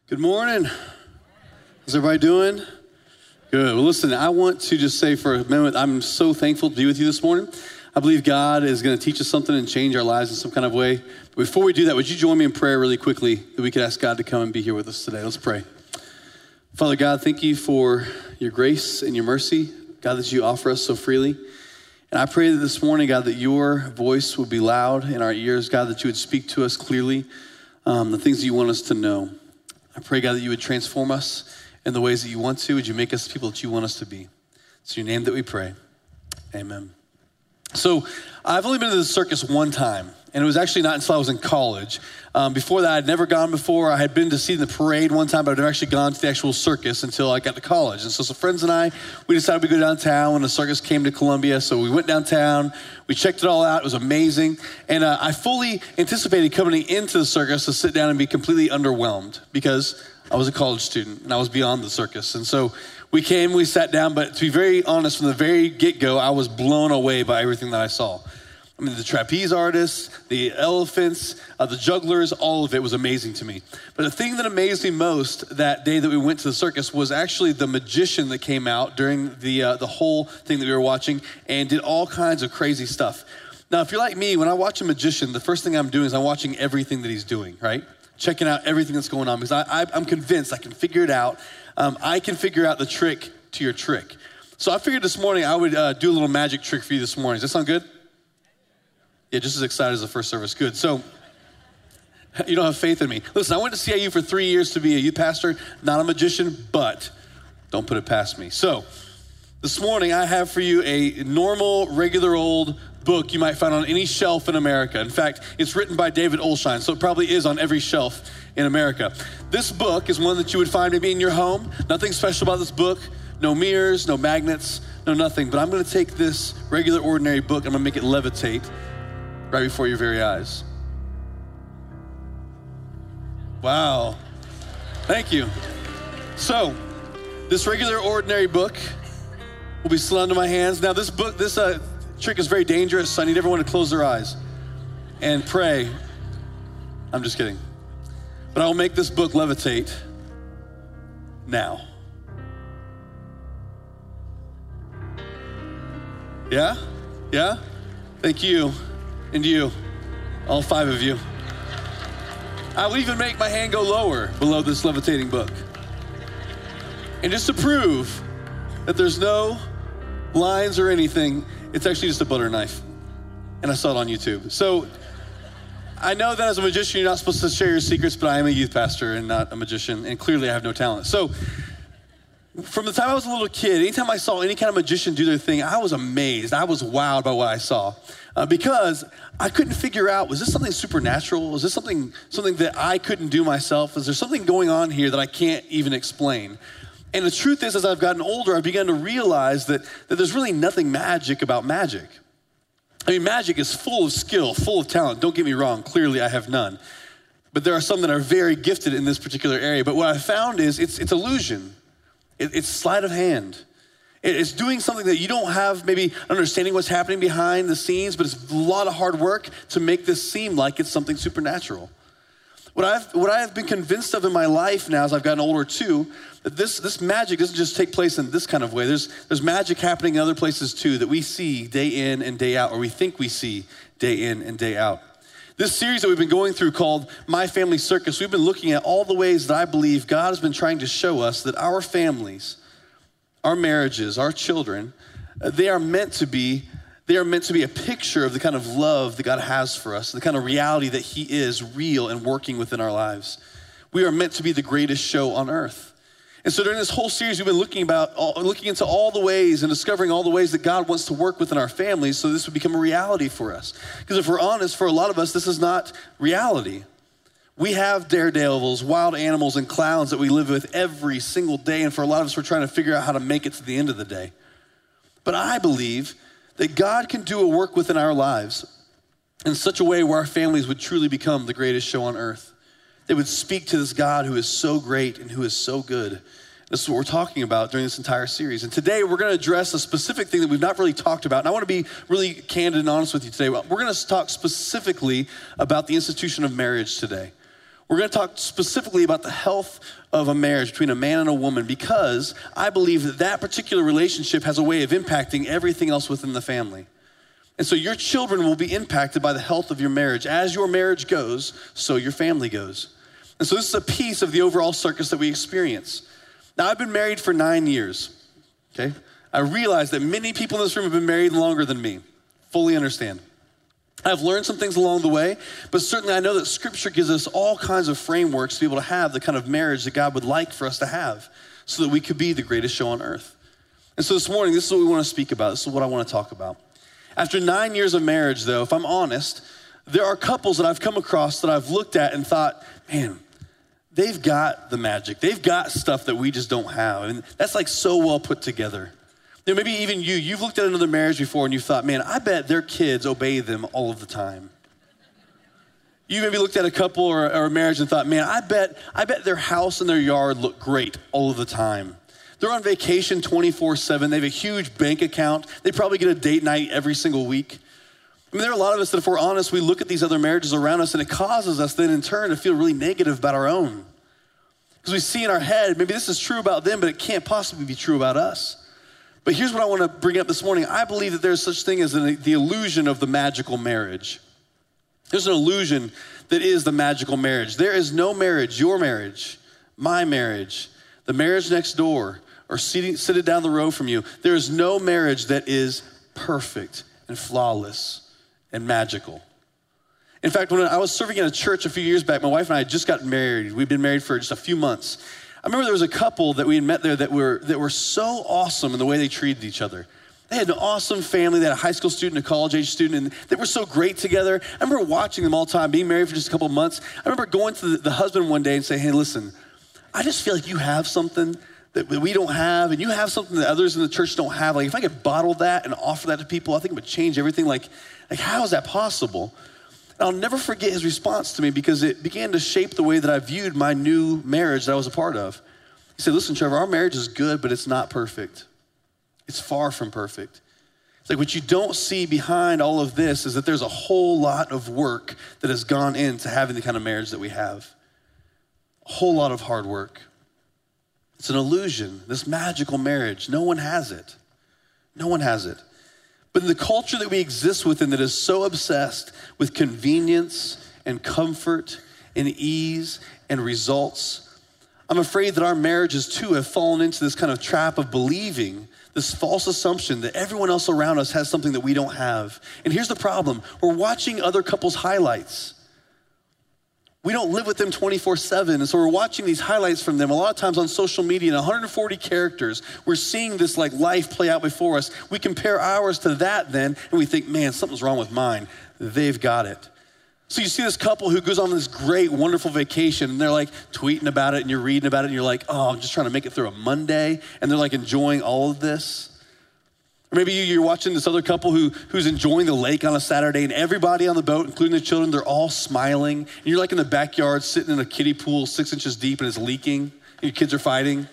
Good morning. How's everybody doing? Good. Well, listen, I want to just say for a moment, I'm so thankful to be with you this morning. I believe God is going to teach us something and change our lives in some kind of way. But before we do that, would you join me in prayer really quickly that we could ask God to come and be here with us today? Let's pray. Father God, thank you for your grace and your mercy, God, that you offer us so freely. And I pray that this morning, God, that your voice would be loud in our ears, God, that you would speak to us clearly, the things that you want us to know. I pray, God, that you would transform us in the ways that you want to. Would you make us the people that you want us to be? It's in your name that we pray. Amen. So I've only been to the circus one time, and it was actually not until I was in college. Before that, I'd never gone before. I had been to see the parade one time, but I'd never actually gone to the actual circus until I got to college. And so some friends and I, we decided we'd go downtown when the circus came to Columbia. So we went downtown, we checked it all out. It was amazing. And I fully anticipated coming into the circus to sit down and be completely underwhelmed because I was a college student and I was beyond the circus. And so we came, we sat down, but to be very honest, from the very get-go, I was blown away by everything that I saw. I mean, the trapeze artists, the elephants, the jugglers, all of it was amazing to me. But the thing that amazed me most that day that we went to the circus was actually the magician that came out during the whole thing that we were watching and did all kinds of crazy stuff. Now, if you're like me, when I watch a magician, the first thing I'm doing is I'm watching everything that he's doing, right? Checking out everything that's going on because I'm convinced I can figure it out. I can figure out the trick to your trick. So I figured this morning I would do a little magic trick for you this morning. Does that sound good? Yeah, just as excited as the first service. Good. So you don't have faith in me. Listen, I went to CIU for 3 years to be a youth pastor, not a magician, but don't put it past me. So this morning I have for you a normal, regular old book you might find on any shelf in America. In fact, it's written by David Olshine, so it probably is on every shelf in America. This book is one that you would find maybe in your home. Nothing special about this book. No mirrors, no magnets, no nothing. But I'm going to take this regular, ordinary book, I'm going to make it levitate right before your very eyes. Wow. Thank you. So, this regular, ordinary book will be slid into my hands. Now, this trick is very dangerous, so I need everyone to close their eyes and pray. I'm just kidding. But I will make this book levitate now. Yeah? Yeah? Thank you. And you, all 5 of you. I will even make my hand go lower below this levitating book. And just to prove that there's no lines or anything, it's actually just a butter knife. And I saw it on YouTube. So I know that as a magician, you're not supposed to share your secrets, but I am a youth pastor and not a magician. And clearly I have no talent. So from the time I was a little kid, anytime I saw any kind of magician do their thing, I was amazed. I was wowed by what I saw. Because I couldn't figure out, was this something supernatural? Was this something that I couldn't do myself? Is there something going on here that I can't even explain? And the truth is, as I've gotten older, I've begun to realize that there's really nothing magic about magic. I mean, magic is full of skill, full of talent. Don't get me wrong, clearly I have none. But there are some that are very gifted in this particular area. But what I found is it's illusion. It's sleight of hand. It's doing something that you don't have maybe understanding what's happening behind the scenes, but it's a lot of hard work to make this seem like it's something supernatural. What I've been convinced of in my life now as I've gotten older too, that this magic doesn't just take place in this kind of way. There's magic happening in other places too that we see day in and day out, or we think we see day in and day out. This series that we've been going through called My Family Circus, we've been looking at all the ways that I believe God has been trying to show us that our families, our marriages, our children, they are meant to be a picture of the kind of love that God has for us, the kind of reality that he is real and working within our lives. We are meant to be the greatest show on earth. And so during this whole series, we've been looking into all the ways and discovering all the ways that God wants to work within our families so this would become a reality for us. Because if we're honest, for a lot of us, this is not reality. We have daredevils, wild animals, and clowns that we live with every single day. And for a lot of us, we're trying to figure out how to make it to the end of the day. But I believe that God can do a work within our lives in such a way where our families would truly become the greatest show on earth. They would speak to this God who is so great and who is so good. This is what we're talking about during this entire series. And today we're going to address a specific thing that we've not really talked about. And I want to be really candid and honest with you today. We're going to talk specifically about the institution of marriage today. We're gonna talk specifically about the health of a marriage between a man and a woman, because I believe that that particular relationship has a way of impacting everything else within the family. And so your children will be impacted by the health of your marriage. As your marriage goes, so your family goes. And so this is a piece of the overall circus that we experience. Now, I've been married for 9 years, okay? I realize that many people in this room have been married longer than me. Fully understand. I've learned some things along the way, but certainly I know that Scripture gives us all kinds of frameworks to be able to have the kind of marriage that God would like for us to have so that we could be the greatest show on earth. And so this morning, this is what we want to speak about. This is what I want to talk about. After 9 years of marriage, though, if I'm honest, there are couples that I've come across that I've looked at and thought, man, they've got the magic. They've got stuff that we just don't have. And that's like so well put together. You know, maybe even you've looked at another marriage before and you thought, man, I bet their kids obey them all of the time. You maybe looked at a couple or a marriage and thought, man, I bet their house and their yard look great all of the time. They're on vacation 24/7. They have a huge bank account. They probably get a date night every single week. I mean, there are a lot of us that, if we're honest, we look at these other marriages around us and it causes us then in turn to feel really negative about our own. Because we see in our head, maybe this is true about them, but it can't possibly be true about us. But here's what I want to bring up this morning. I believe that there's such thing as the illusion of the magical marriage. There's an illusion that is the magical marriage. There is no marriage, your marriage, my marriage, the marriage next door, or sitting down the road from you. There is no marriage that is perfect and flawless and magical. In fact, when I was serving in a church a few years back, my wife and I had just gotten married. We'd been married for just a few months. I remember there was a couple that we had met there that were so awesome in the way they treated each other. They had an awesome family. They had a high school student, a college age student, and they were so great together. I remember watching them all the time, being married for just a couple of months. I remember going to the husband one day and saying, hey, listen, I just feel like you have something that we don't have, and you have something that others in the church don't have. Like, if I could bottle that and offer that to people, I think it would change everything. Like how is that possible? And I'll never forget his response to me, because it began to shape the way that I viewed my new marriage that I was a part of. He said, listen, Trevor, our marriage is good, but it's not perfect. It's far from perfect. It's like what you don't see behind all of this is that there's a whole lot of work that has gone into having the kind of marriage that we have. A whole lot of hard work. It's an illusion, this magical marriage. No one has it. No one has it. But in the culture that we exist within that is so obsessed with convenience and comfort and ease and results, I'm afraid that our marriages too have fallen into this kind of trap of believing this false assumption that everyone else around us has something that we don't have. And here's the problem. We're watching other couples' highlights. We don't live with them 24/7, and so we're watching these highlights from them a lot of times on social media, and 140 characters. We're seeing this like life play out before us. We compare ours to that then, and we think, man, something's wrong with mine. They've got it. So you see this couple who goes on this great, wonderful vacation, and they're like tweeting about it, and you're reading about it, and you're like, oh, I'm just trying to make it through a Monday, and they're like enjoying all of this. Or maybe you're watching this other couple who's enjoying the lake on a Saturday, and everybody on the boat, including the children, they're all smiling. And you're like in the backyard sitting in a kiddie pool 6 inches deep and it's leaking, and your kids are fighting.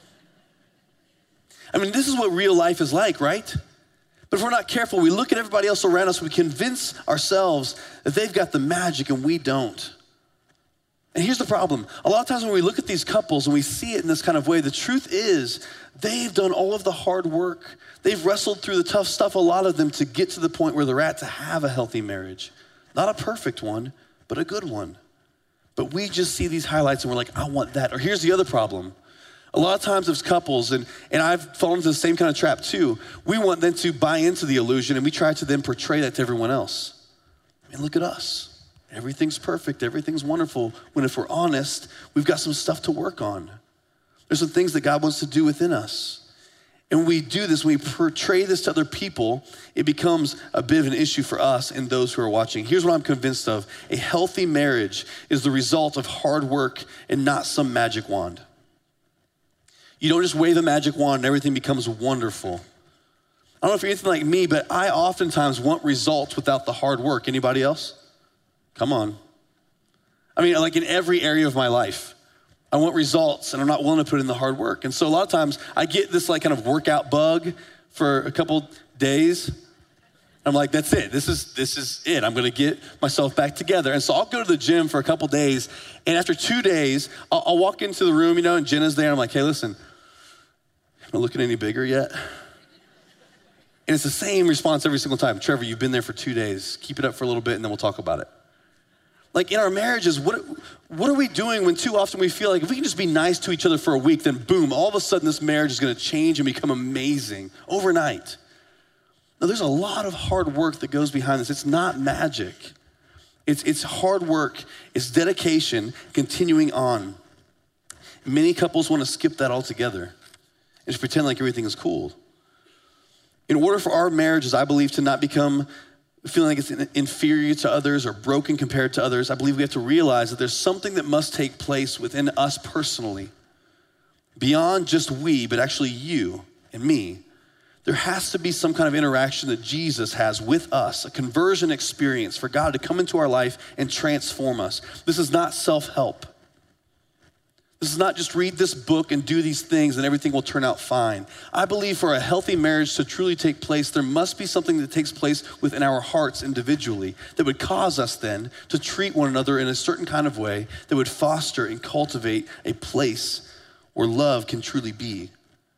I mean, this is what real life is like, right? But if we're not careful, we look at everybody else around us, we convince ourselves that they've got the magic and we don't. And here's the problem. A lot of times when we look at these couples and we see it in this kind of way, the truth is they've done all of the hard work. They've wrestled through the tough stuff, a lot of them, to get to the point where they're at to have a healthy marriage. Not a perfect one, but a good one. But we just see these highlights and we're like, I want that. Or here's the other problem. A lot of times as couples, and I've fallen into the same kind of trap too, we want them to buy into the illusion and we try to then portray that to everyone else. I mean, look at us. Everything's perfect, everything's wonderful, when if we're honest, we've got some stuff to work on. There's some things that God wants to do within us. And when we do this, when we portray this to other people, it becomes a bit of an issue for us and those who are watching. Here's what I'm convinced of. A healthy marriage is the result of hard work and not some magic wand. You don't just wave a magic wand and everything becomes wonderful. I don't know if you're anything like me, but I oftentimes want results without the hard work. Anybody else? Come on. I mean, like in every area of my life, I want results and I'm not willing to put in the hard work. And so a lot of times I get this like kind of workout bug for a couple days. I'm like, that's it. This is it. I'm going to get myself back together. And so I'll go to the gym for a couple days. And after 2 days, I'll walk into the room, and Jenna's there. I'm like, hey, listen, am I looking any bigger yet? And it's the same response every single time. Trevor, you've been there for 2 days. Keep it up for a little bit, and then we'll talk about it. Like in our marriages, what are we doing when too often we feel like if we can just be nice to each other for a week, then boom, all of a sudden this marriage is going to change and become amazing overnight. Now, there's a lot of hard work that goes behind this. It's not magic. It's hard work. It's dedication, continuing on. Many couples want to skip that altogether and just pretend like everything is cool. In order for our marriages, I believe, to not become feeling like it's inferior to others or broken compared to others, I believe we have to realize that there's something that must take place within us personally, beyond just we, but actually you and me. There has to be some kind of interaction that Jesus has with us, a conversion experience for God to come into our life and transform us. This is not self-help. This is not just read this book and do these things and everything will turn out fine. I believe for a healthy marriage to truly take place, there must be something that takes place within our hearts individually that would cause us then to treat one another in a certain kind of way that would foster and cultivate a place where love can truly be.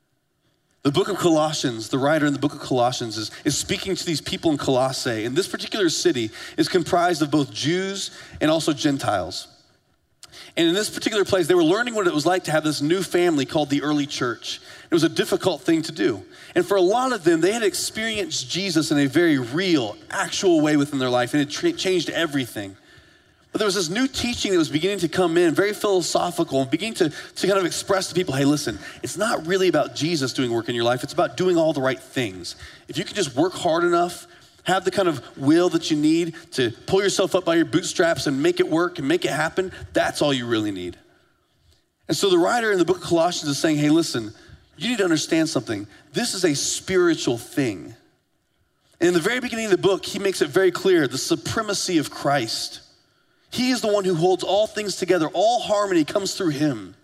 The book of Colossians, the writer in the book of Colossians is speaking to these people in Colossae, and this particular city is comprised of both Jews and also Gentiles. And in this particular place, they were learning what it was like to have this new family called the early church. It was a difficult thing to do. And for a lot of them, they had experienced Jesus in a very real, actual way within their life, and it changed everything. But there was this new teaching that was beginning to come in, very philosophical, and beginning to kind of express to people, hey, listen, it's not really about Jesus doing work in your life. It's about doing all the right things. If you can just work hard enough, have the kind of will that you need to pull yourself up by your bootstraps and make it work and make it happen, that's all you really need. And so the writer in the book of Colossians is saying, hey, listen, you need to understand something. This is a spiritual thing. And in the very beginning of the book, he makes it very clear, the supremacy of Christ. He is the one who holds all things together. All harmony comes through him.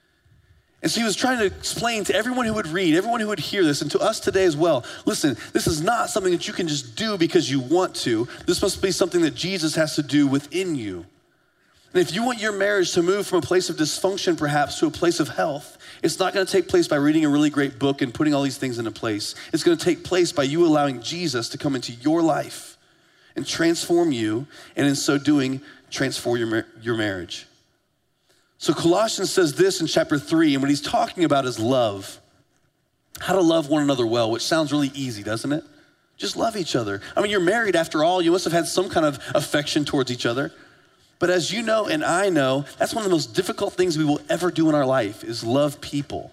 And so he was trying to explain to everyone who would read, everyone who would hear this, and to us today as well, listen, this is not something that you can just do because you want to. This must be something that Jesus has to do within you. And if you want your marriage to move from a place of dysfunction perhaps to a place of health, it's not going to take place by reading a really great book and putting all these things into place. It's going to take place by you allowing Jesus to come into your life and transform you, and in so doing, transform your marriage. So Colossians says this in chapter 3, and what he's talking about is love. How to love one another well, which sounds really easy, doesn't it? Just love each other. I mean, you're married after all. You must have had some kind of affection towards each other. But as you know and I know, that's one of the most difficult things we will ever do in our life is love people.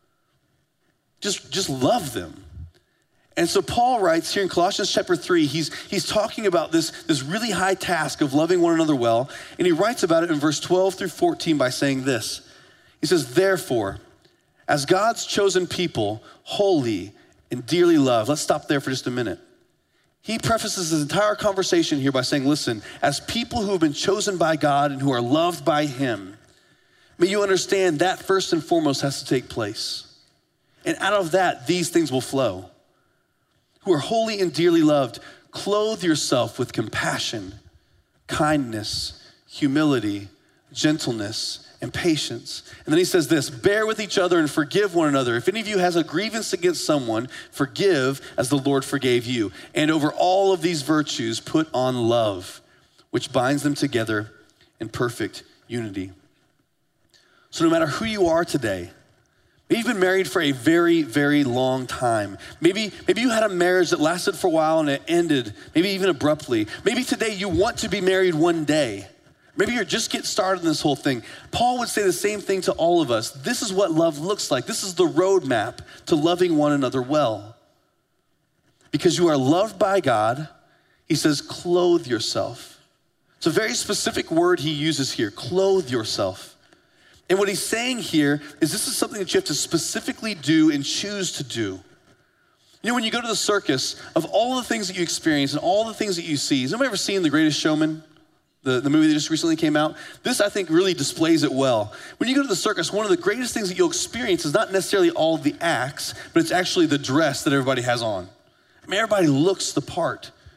Just love them. And so Paul writes here in Colossians chapter 3, he's talking about this really high task of loving one another well, and he writes about it in verse 12 through 14 by saying this. He says, therefore, as God's chosen people, holy and dearly loved. Let's stop there for just a minute. He prefaces his entire conversation here by saying, listen, as people who have been chosen by God and who are loved by him, may you understand that first and foremost has to take place. And out of that, these things will flow. Who are holy and dearly loved, clothe yourself with compassion, kindness, humility, gentleness, and patience. And then he says this, bear with each other and forgive one another. If any of you has a grievance against someone, forgive as the Lord forgave you. And over all of these virtues, put on love, which binds them together in perfect unity. So no matter who you are today, maybe you've been married for a very, very long time. Maybe you had a marriage that lasted for a while and it ended, maybe even abruptly. Maybe today you want to be married one day. Maybe you're just getting started in this whole thing. Paul would say the same thing to all of us. This is what love looks like. This is the roadmap to loving one another well. Because you are loved by God, he says, clothe yourself. It's a very specific word he uses here, clothe yourself. And what he's saying here is this is something that you have to specifically do and choose to do. You know, when you go to the circus, of all the things that you experience and all the things that you see, has anybody ever seen The Greatest Showman? The movie that just recently came out? This, I think, really displays it well. When you go to the circus, one of the greatest things that you'll experience is not necessarily all the acts, but it's actually the dress that everybody has on. I mean, everybody looks the part.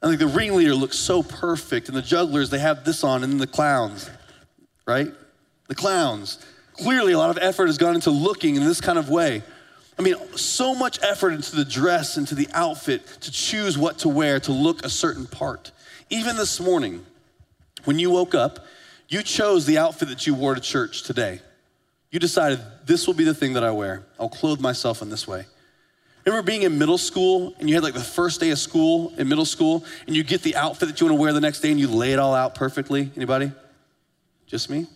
And like the ringleader looks so perfect, and the jugglers, they have this on, and then the clowns, right? The clowns. Clearly a lot of effort has gone into looking in this kind of way. I mean, so much effort into the dress, into the outfit, to choose what to wear, to look a certain part. Even this morning, when you woke up, you chose the outfit that you wore to church today. You decided, this will be the thing that I wear. I'll clothe myself in this way. Remember being in middle school, and you had like the first day of school in middle school, and you get the outfit that you want to wear the next day, and you lay it all out perfectly? Anybody? Just me?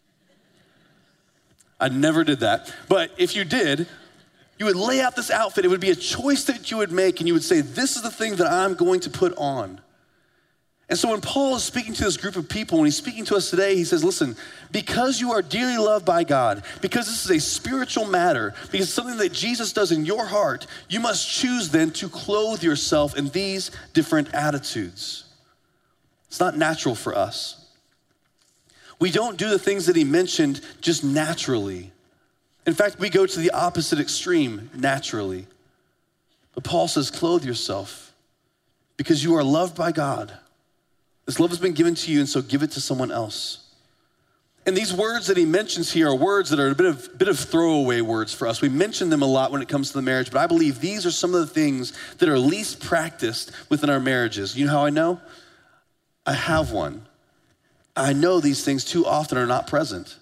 I never did that. But if you did, you would lay out this outfit. It would be a choice that you would make, and you would say, this is the thing that I'm going to put on. And so when Paul is speaking to this group of people, when he's speaking to us today, he says, listen, because you are dearly loved by God, because this is a spiritual matter, because it's something that Jesus does in your heart, you must choose then to clothe yourself in these different attitudes. It's not natural for us. We don't do the things that he mentioned just naturally. In fact, we go to the opposite extreme naturally. But Paul says, clothe yourself because you are loved by God. This love has been given to you, and so give it to someone else. And these words that he mentions here are words that are a bit of throwaway words for us. We mention them a lot when it comes to the marriage, but I believe these are some of the things that are least practiced within our marriages. You know how I know? I have one. I know these things too often are not present.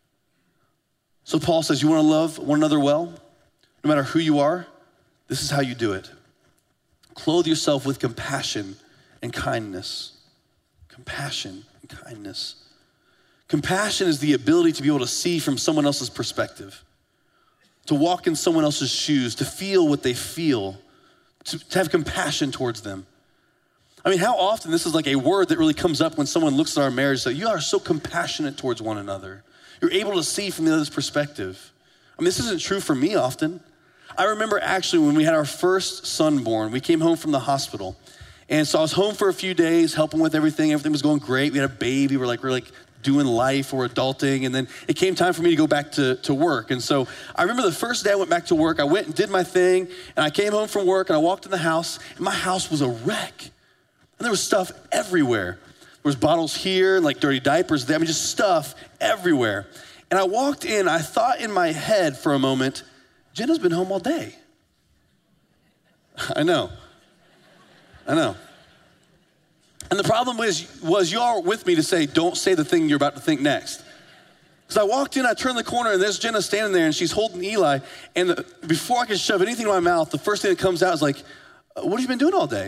So Paul says, you want to love one another well? No matter who you are, this is how you do it. Clothe yourself with compassion and kindness. Compassion and kindness. Compassion is the ability to be able to see from someone else's perspective, to walk in someone else's shoes, to feel what they feel, to have compassion towards them. I mean, how often this is like a word that really comes up when someone looks at our marriage, so you are so compassionate towards one another. You're able to see from the other's perspective. I mean, this isn't true for me often. I remember actually when we had our first son born, we came home from the hospital. And so I was home for a few days, helping with everything. Everything was going great. We had a baby. We're like doing life. We're adulting. And then it came time for me to go back to work. And so I remember the first day I went back to work, I went and did my thing. And I came home from work and I walked in the house and my house was a wreck. And there was stuff everywhere. There was bottles here, like dirty diapers there. I mean, just stuff everywhere. And I walked in, I thought in my head for a moment, Jenna's been home all day. I know. And the problem was you all were with me to say, don't say the thing you're about to think next. Because I walked in, I turned the corner, and there's Jenna standing there, and she's holding Eli. And before I could shove anything in my mouth, the first thing that comes out is like, what have you been doing all day?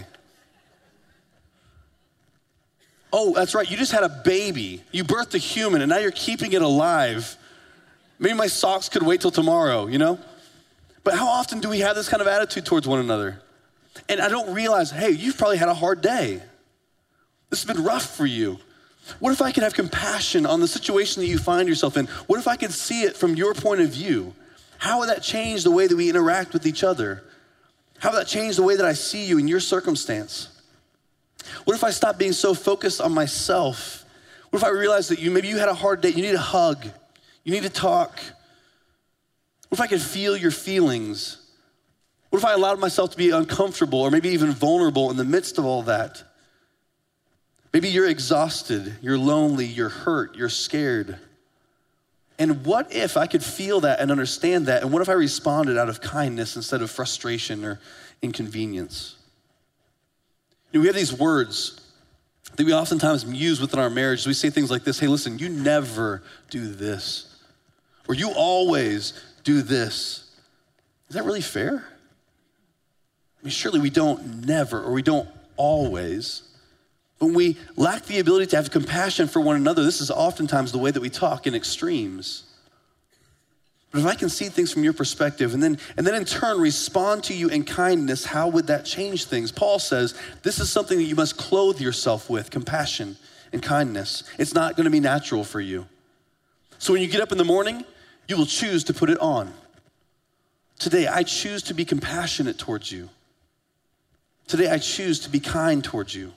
Oh, that's right, you just had a baby. You birthed a human, and now you're keeping it alive. Maybe my socks could wait till tomorrow, you know? But how often do we have this kind of attitude towards one another? And I don't realize, hey, you've probably had a hard day. This has been rough for you. What if I could have compassion on the situation that you find yourself in? What if I could see it from your point of view? How would that change the way that we interact with each other? How would that change the way that I see you in your circumstance? What if I stopped being so focused on myself? What if I realized that maybe you had a hard day, you need a hug, you need to talk? What if I could feel your feelings? What if I allowed myself to be uncomfortable or maybe even vulnerable in the midst of all that? Maybe you're exhausted, you're lonely, you're hurt, you're scared. And what if I could feel that and understand that? And what if I responded out of kindness instead of frustration or inconvenience? You know, we have these words that we oftentimes use within our marriage. We say things like this, hey, listen, you never do this. Or you always do this. Is that really fair? I mean, surely we don't never, or we don't always. When we lack the ability to have compassion for one another, this is oftentimes the way that we talk in extremes. But if I can see things from your perspective and then in turn respond to you in kindness, how would that change things? Paul says, this is something that you must clothe yourself with, compassion and kindness. It's not gonna be natural for you. So when you get up in the morning, you will choose to put it on. Today, I choose to be compassionate towards you. Today, I choose to be kind towards you.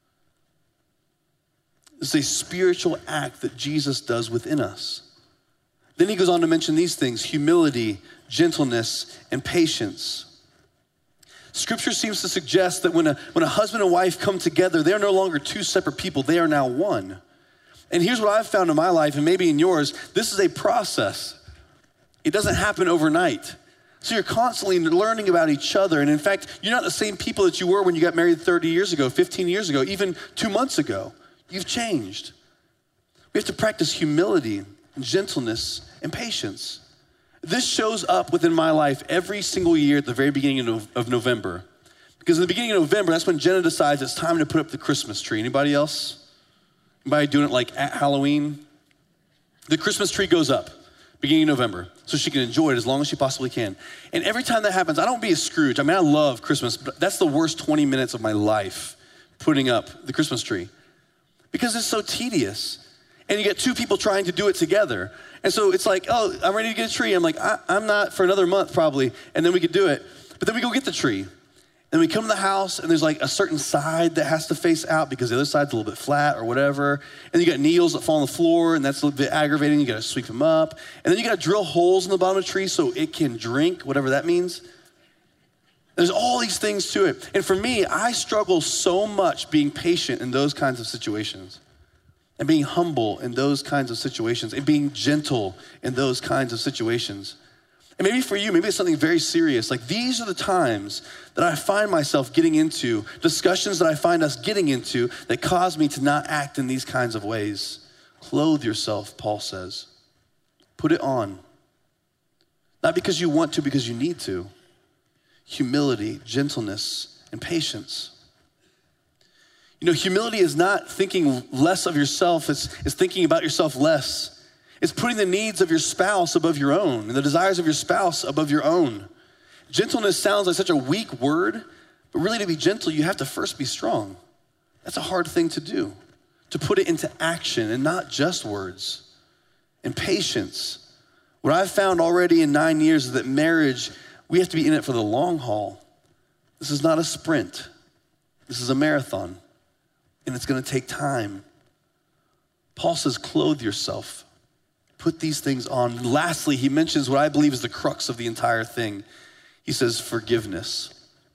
It's a spiritual act that Jesus does within us. Then he goes on to mention these things: humility, gentleness, and patience. Scripture seems to suggest that when a husband and wife come together, they are no longer two separate people, they are now one. And here's what I've found in my life, and maybe in yours, this is a process. It doesn't happen overnight. So you're constantly learning about each other. And in fact, you're not the same people that you were when you got married 30 years ago, 15 years ago, even 2 months ago. You've changed. We have to practice humility and gentleness and patience. This shows up within my life every single year at the very beginning of November. Because in the beginning of November, that's when Jenna decides it's time to put up the Christmas tree. Anybody else? Anybody doing it like at Halloween? The Christmas tree goes up beginning of November so she can enjoy it as long as she possibly can. And every time that happens, I don't be a Scrooge. I mean, I love Christmas, but that's the worst 20 minutes of my life, putting up the Christmas tree. Because it's so tedious. And you get two people trying to do it together. And so it's like, oh, I'm ready to get a tree. I'm like, I'm not for another month probably. And then we could do it. But then we go get the tree. And we come to the house and there's like a certain side that has to face out because the other side's a little bit flat or whatever. And you got needles that fall on the floor and that's a little bit aggravating. You got to sweep them up. And then you got to drill holes in the bottom of the tree so it can drink, whatever that means. There's all these things to it. And for me, I struggle so much being patient in those kinds of situations. And being humble in those kinds of situations, and being gentle in those kinds of situations. And maybe for you, maybe it's something very serious. Like these are the times that I find myself getting into, discussions that I find us getting into that cause me to not act in these kinds of ways. Clothe yourself, Paul says. Put it on. Not because you want to, because you need to. Humility, gentleness, and patience. You know, humility is not thinking less of yourself, it's thinking about yourself less. It's putting the needs of your spouse above your own, and the desires of your spouse above your own. Gentleness sounds like such a weak word, but really to be gentle, you have to first be strong. That's a hard thing to do, to put it into action and not just words. And patience. What I've found already in 9 years is that marriage, we have to be in it for the long haul. This is not a sprint. This is a marathon. And it's gonna take time. Paul says, clothe yourself. Put these things on. Lastly, he mentions what I believe is the crux of the entire thing. He says, forgiveness.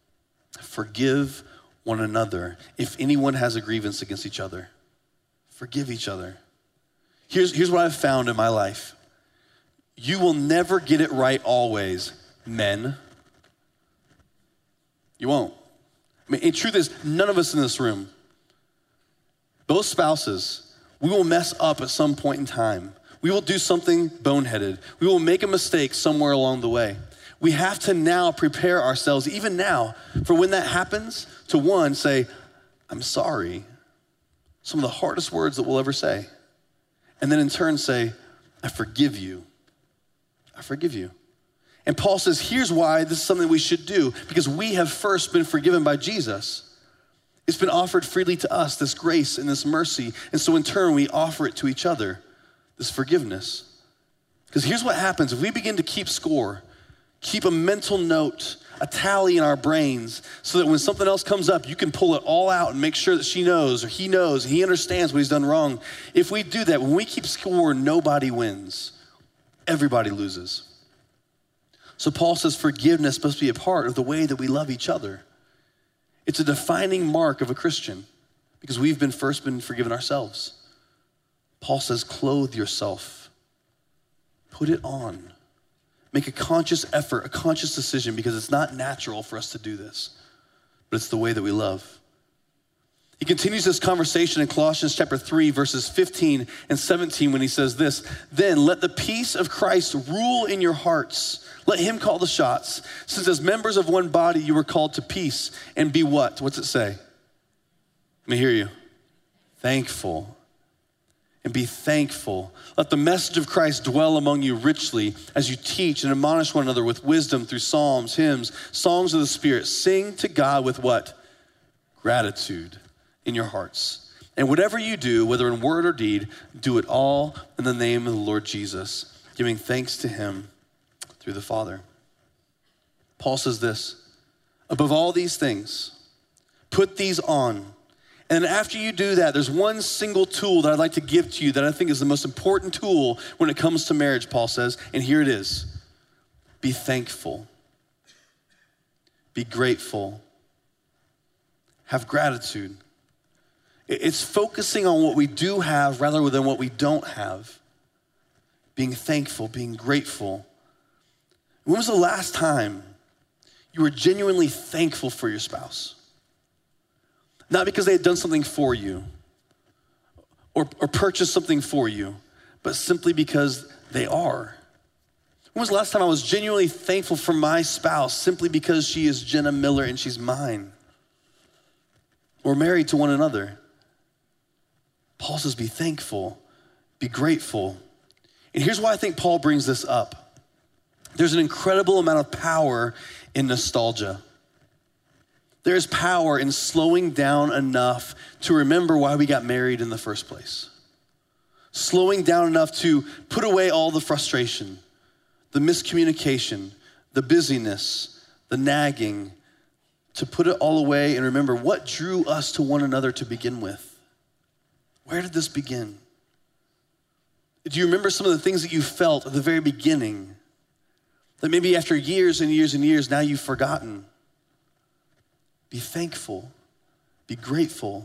Forgive one another. If anyone has a grievance against each other, forgive each other. Here's what I've found in my life. You will never get it right always, men. You won't. I mean, the truth is, none of us in this room, both spouses, we will mess up at some point in time. We will do something boneheaded. We will make a mistake somewhere along the way. We have to now prepare ourselves, even now, for when that happens, to one, say, I'm sorry. Some of the hardest words that we'll ever say. And then in turn say, I forgive you. I forgive you. And Paul says, here's why this is something we should do, because we have first been forgiven by Jesus. It's been offered freely to us, this grace and this mercy. And so in turn, we offer it to each other, this forgiveness. Because here's what happens. If we begin to keep score, keep a mental note, a tally in our brains, so that when something else comes up, you can pull it all out and make sure that she knows or he knows, he understands what he's done wrong. If we do that, when we keep score, nobody wins. Everybody loses. So Paul says forgiveness must be a part of the way that we love each other. It's a defining mark of a Christian because we've been forgiven ourselves. Paul says, clothe yourself. Put it on. Make a conscious effort, a conscious decision, because it's not natural for us to do this, but it's the way that we love. He continues this conversation in Colossians chapter 3, verses 15 and 17 when he says this, then let the peace of Christ rule in your hearts. Let him call the shots. Since as members of one body, you were called to peace and be what? What's it say? Let me hear you. Thankful. And be thankful. Let the message of Christ dwell among you richly as you teach and admonish one another with wisdom through psalms, hymns, songs of the Spirit. Sing to God with what? Gratitude in your hearts. And whatever you do, whether in word or deed, do it all in the name of the Lord Jesus, giving thanks to him through the Father. Paul says this, above all these things, put these on. And after you do that, there's one single tool that I'd like to give to you that I think is the most important tool when it comes to marriage, Paul says, and here it is. Be thankful. be grateful, have gratitude. It's focusing on what we do have rather than what we don't have. Being thankful, being grateful. When was the last time you were genuinely thankful for your spouse? Not because they had done something for you or purchased something for you, but simply because they are. When was the last time I was genuinely thankful for my spouse simply because she is Jenna Miller and she's mine? We're married to one another. Paul says, be thankful, be grateful. And here's why I think Paul brings this up. There's an incredible amount of power in nostalgia. There's power in slowing down enough to remember why we got married in the first place. Slowing down enough to put away all the frustration, the miscommunication, the busyness, the nagging, to put it all away and remember what drew us to one another to begin with. Where did this begin? Do you remember some of the things that you felt at the very beginning that maybe after years and years and years, now you've forgotten? Be thankful, be grateful.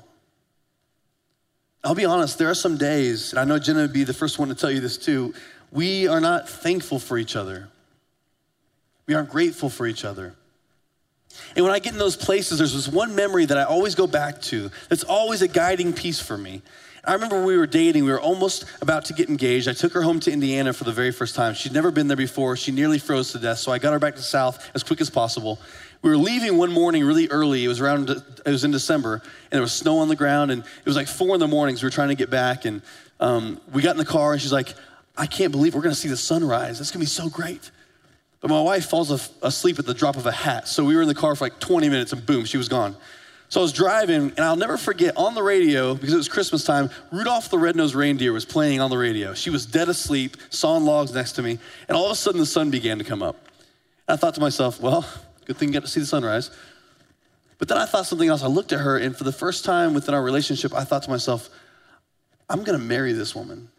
I'll be honest, there are some days, and I know Jenna would be the first one to tell you this too, we are not thankful for each other. We aren't grateful for each other. And when I get in those places, there's this one memory that I always go back to that's always a guiding piece for me. I remember when we were dating, we were almost about to get engaged. I took her home to Indiana for the very first time. She'd never been there before. She nearly froze to death, so I got her back to the South as quick as possible. We were leaving one morning really early. It was in December, and there was snow on the ground, and it was like 4 a.m. We were trying to get back, and we got in the car, and she's like, I can't believe we're gonna see the sunrise. That's gonna be so great. But my wife falls asleep at the drop of a hat, so we were in the car for like 20 minutes, and boom, she was gone. So I was driving, and I'll never forget, on the radio, because it was Christmas time, Rudolph the Red-Nosed Reindeer was playing on the radio. She was dead asleep, sawing logs next to me, and all of a sudden the sun began to come up. And I thought to myself, well, good thing you got to see the sunrise. But then I thought something else. I looked at her, and for the first time within our relationship, I thought to myself, I'm gonna marry this woman.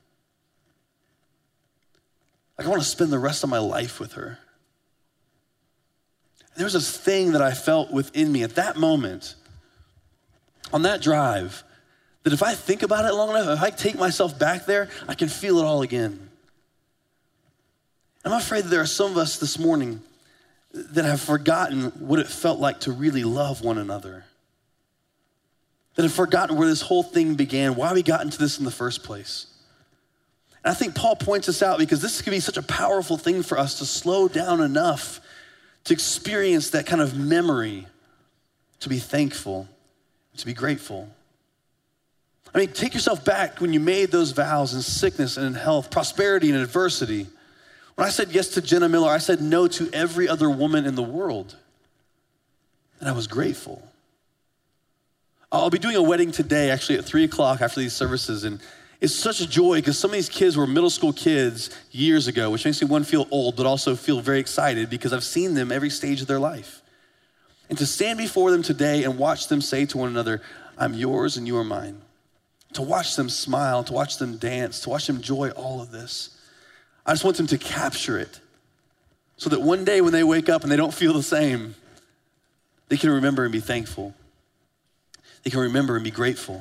Like, I wanna spend the rest of my life with her. And there was this thing that I felt within me at that moment, on that drive, that if I think about it long enough, if I take myself back there, I can feel it all again. I'm afraid that there are some of us this morning that have forgotten what it felt like to really love one another. That have forgotten where this whole thing began, why we got into this in the first place. And I think Paul points this out because this could be such a powerful thing for us to slow down enough to experience that kind of memory, to be thankful, to be grateful. I mean, take yourself back when you made those vows in sickness and in health, prosperity and adversity. When I said yes to Jenna Miller, I said no to every other woman in the world. And I was grateful. I'll be doing a wedding today, actually at 3 o'clock after these services. And it's such a joy because some of these kids were middle school kids years ago, which makes me one feel old, but also feel very excited because I've seen them every stage of their life. And to stand before them today and watch them say to one another, I'm yours and you are mine. To watch them smile, to watch them dance, to watch them enjoy all of this. I just want them to capture it so that one day when they wake up and they don't feel the same, they can remember and be thankful. They can remember and be grateful.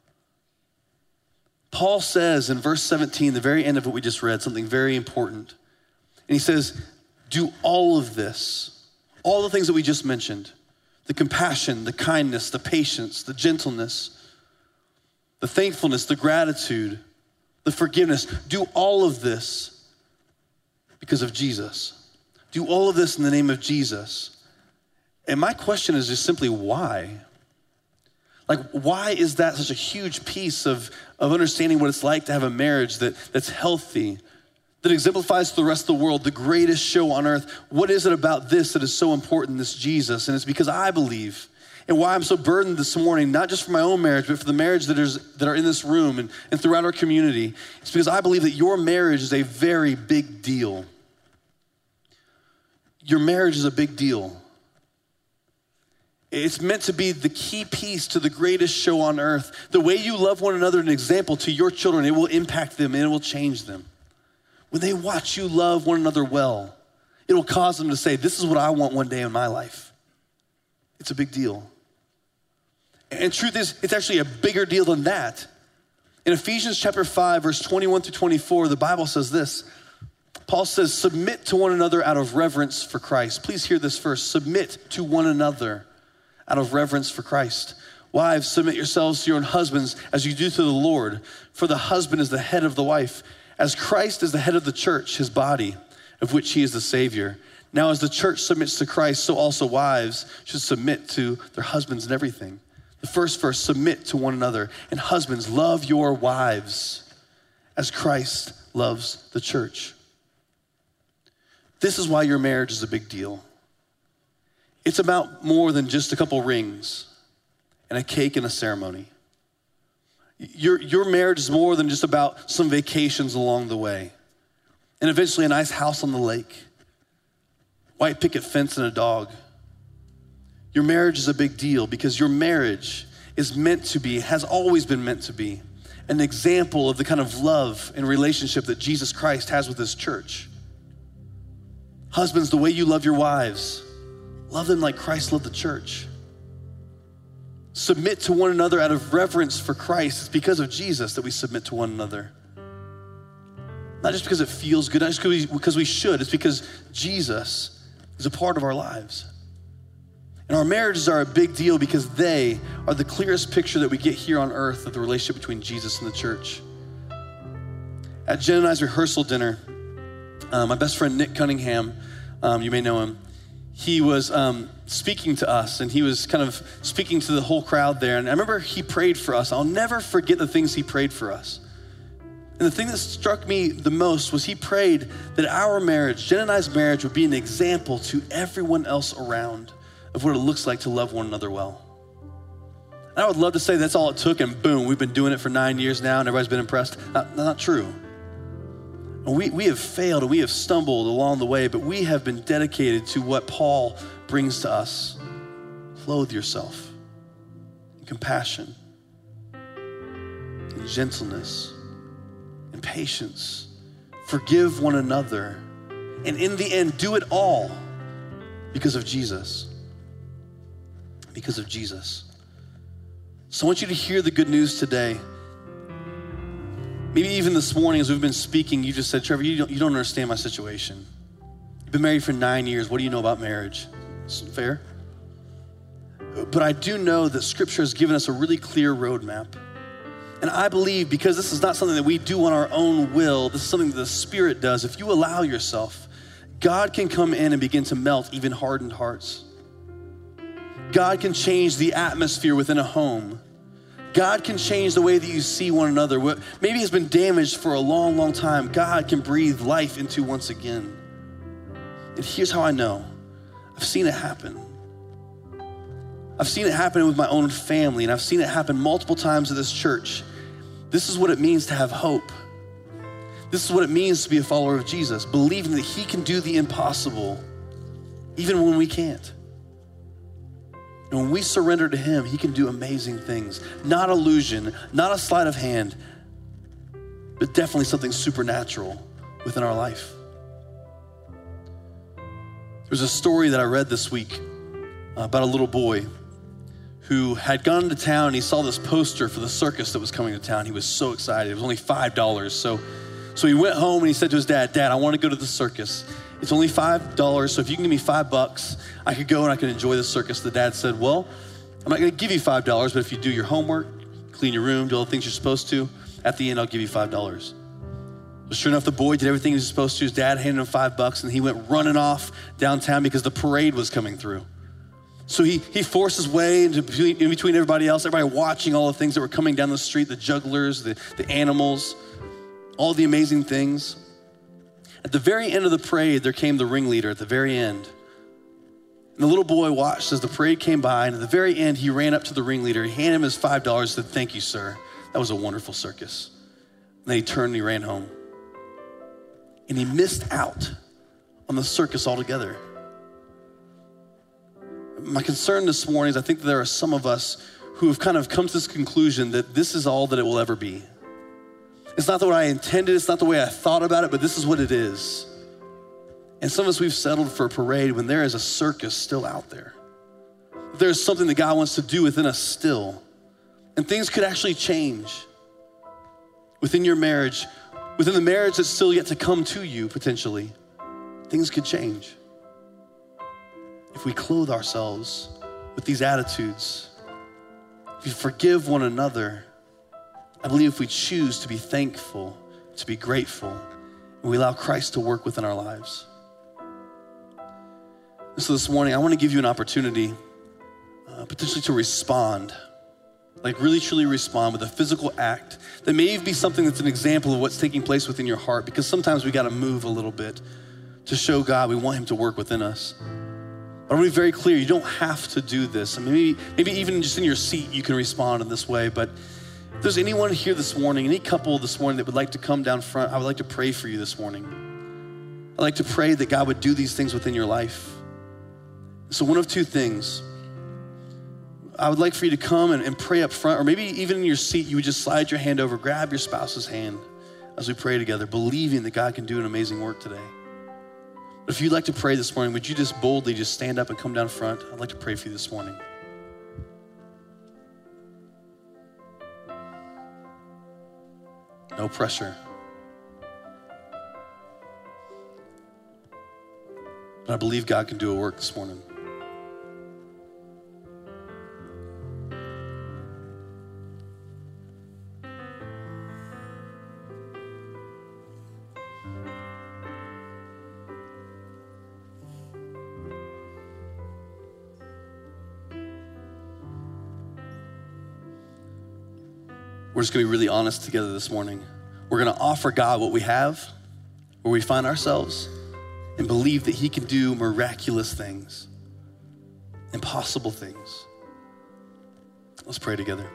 Paul says in verse 17, the very end of what we just read, something very important. And he says, do all of this, all the things that we just mentioned, the compassion, the kindness, the patience, the gentleness, the thankfulness, the gratitude, the forgiveness, do all of this because of Jesus. Do all of this in the name of Jesus. And my question is just simply why? Like, why is that such a huge piece of understanding what it's like to have a marriage that's healthy, that exemplifies to the rest of the world the greatest show on earth? What is it about this that is so important, this Jesus? And it's because I believe, and why I'm so burdened this morning, not just for my own marriage, but for the marriage that are in this room and throughout our community. It's because I believe that your marriage is a very big deal. Your marriage is a big deal. It's meant to be the key piece to the greatest show on earth. The way you love one another, an example to your children, it will impact them and it will change them. When they watch you love one another well, it will cause them to say, this is what I want one day in my life. It's a big deal. And truth is, it's actually a bigger deal than that. In Ephesians chapter 5, verse 21 through 24, the Bible says this. Paul says, submit to one another out of reverence for Christ. Please hear this first. Submit to one another out of reverence for Christ. Wives, submit yourselves to your own husbands as you do to the Lord. For the husband is the head of the wife, as Christ is the head of the church, his body, of which he is the Savior. Now as the church submits to Christ, so also wives should submit to their husbands in everything. The first verse, submit to one another. And husbands, love your wives as Christ loves the church. This is why your marriage is a big deal. It's about more than just a couple rings and a cake and a ceremony. Your marriage is more than just about some vacations along the way and eventually a nice house on the lake, white picket fence and a dog. Your marriage is a big deal because your marriage is meant to be, has always been meant to be, an example of the kind of love and relationship that Jesus Christ has with his church. Husbands, the way you love your wives, love them like Christ loved the church. Submit to one another out of reverence for Christ. It's because of Jesus that we submit to one another. Not just because it feels good, not just because we should, it's because Jesus is a part of our lives. And our marriages are a big deal because they are the clearest picture that we get here on earth of the relationship between Jesus and the church. At Jen and I's rehearsal dinner, my best friend Nick Cunningham, you may know him, he was speaking to us and he was kind of speaking to the whole crowd there. And I remember he prayed for us. I'll never forget the things he prayed for us. And the thing that struck me the most was he prayed that our marriage, Jen and I's marriage, would be an example to everyone else around of what it looks like to love one another well. And I would love to say that's all it took and boom, we've been doing it for 9 years now and everybody's been impressed. Not true. We have failed and we have stumbled along the way, but we have been dedicated to what Paul brings to us. Clothe yourself in compassion, in gentleness, in patience. Forgive one another. And in the end, do it all because of Jesus. Because of Jesus. So I want you to hear the good news today. Maybe even this morning as we've been speaking, you just said, Trevor, you don't understand my situation. You've been married for 9 years. What do you know about marriage? It's fair. But I do know that Scripture has given us a really clear roadmap. And I believe because this is not something that we do on our own will, this is something that the Spirit does. If you allow yourself, God can come in and begin to melt even hardened hearts. God can change the atmosphere within a home. God can change the way that you see one another. What maybe has been damaged for a long, long time, God can breathe life into once again. And here's how I know. I've seen it happen. I've seen it happen with my own family, and I've seen it happen multiple times at this church. This is what it means to have hope. This is what it means to be a follower of Jesus, believing that he can do the impossible, even when we can't. And when we surrender to him, he can do amazing things. Not illusion, not a sleight of hand, but definitely something supernatural within our life. There's a story that I read this week about a little boy who had gone into town and he saw this poster for the circus that was coming to town. He was so excited. It was only $5. So he went home and he said to his dad, I want to go to the circus. It's only $5, so if you can give me $5, I could go and I could enjoy the circus. The dad said, well, I'm not gonna give you $5, but if you do your homework, clean your room, do all the things you're supposed to, at the end, I'll give you $5. But sure enough, the boy did everything he was supposed to. His dad handed him $5 and he went running off downtown because the parade was coming through. So he forced his way in between everybody else, everybody watching all the things that were coming down the street, the jugglers, the animals, all the amazing things. At the very end of the parade, there came the ringleader at the very end. And the little boy watched as the parade came by, and at the very end, he ran up to the ringleader. He handed him his $5 and said, thank you, sir. That was a wonderful circus. And then he turned and he ran home. And he missed out on the circus altogether. My concern this morning is I think that there are some of us who have kind of come to this conclusion that this is all that it will ever be. It's not the way I intended, it's not the way I thought about it, but this is what it is. And some of us, we've settled for a parade when there is a circus still out there. there's something that God wants to do within us still. And things could actually change within your marriage, within the marriage that's still yet to come to you potentially. Things could change if we clothe ourselves with these attitudes. If we forgive one another, I believe if we choose to be thankful, to be grateful, and we allow Christ to work within our lives. And so this morning, I want to give you an opportunity potentially to respond, like really truly respond with a physical act that may even be something that's an example of what's taking place within your heart, because sometimes we got to move a little bit to show God we want him to work within us. But I want to be very clear, you don't have to do this. I mean, maybe even just in your seat, you can respond in this way. But if there's anyone here this morning, any couple this morning that would like to come down front, I would like to pray for you this morning. I'd like to pray that God would do these things within your life. So one of two things. I would like for you to come and pray up front, or maybe even in your seat, you would just slide your hand over, grab your spouse's hand as we pray together, believing that God can do an amazing work today. But if you'd like to pray this morning, would you just boldly just stand up and come down front? I'd like to pray for you this morning. No pressure. But I believe God can do a work this morning. We're just gonna be really honest together this morning. We're gonna offer God what we have, where we find ourselves, and believe that he can do miraculous things, impossible things. Let's pray together.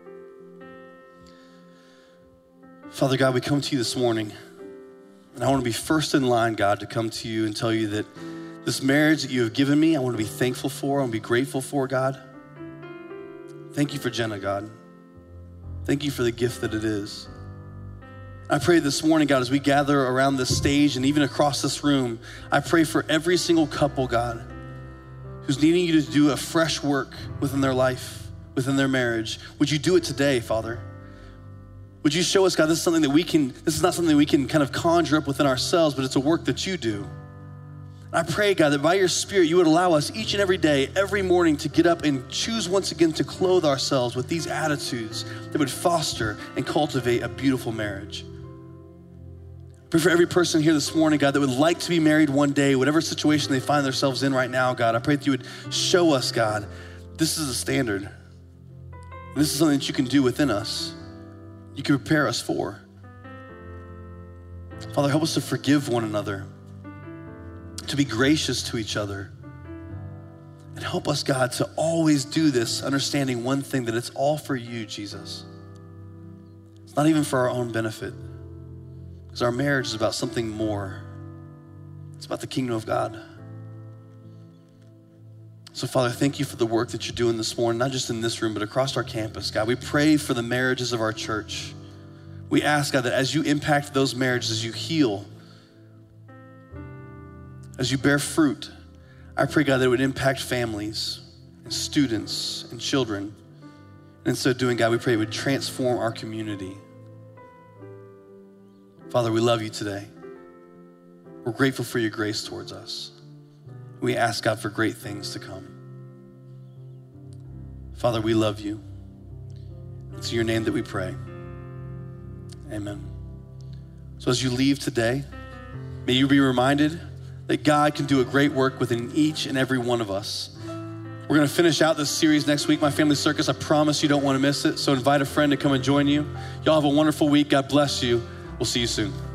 Father God, we come to you this morning, and I wanna be first in line, God, to come to you and tell you that this marriage that you have given me, I wanna be thankful for, I wanna be grateful for, God. Thank you for Jenna, God. Thank you for the gift that it is. I pray this morning, God, as we gather around this stage and even across this room, I pray for every single couple, God, who's needing you to do a fresh work within their life, within their marriage. Would you do it today, Father? Would you show us, God, this is not something that we can kind of conjure up within ourselves, but it's a work that you do. I pray, God, that by your Spirit, you would allow us each and every day, every morning, to get up and choose once again to clothe ourselves with these attitudes that would foster and cultivate a beautiful marriage. I pray for every person here this morning, God, that would like to be married one day, whatever situation they find themselves in right now, God. I pray that you would show us, God, this is a standard. And this is something that you can do within us. You can prepare us for. Father, help us to forgive one another, to be gracious to each other. And help us, God, to always do this, understanding one thing, that it's all for you, Jesus. It's not even for our own benefit, because our marriage is about something more. It's about the kingdom of God. So, Father, thank you for the work that you're doing this morning, not just in this room, but across our campus, God. We pray for the marriages of our church. We ask, God, that as you impact those marriages, as you heal, as you bear fruit, I pray, God, that it would impact families and students and children. And in so doing, God, we pray it would transform our community. Father, we love you today. We're grateful for your grace towards us. We ask, God, for great things to come. Father, we love you. It's in your name that we pray. Amen. So as you leave today, may you be reminded that God can do a great work within each and every one of us. We're gonna finish out this series next week, My Family Circus. I promise you don't wanna miss it. So invite a friend to come and join you. Y'all have a wonderful week. God bless you. We'll see you soon.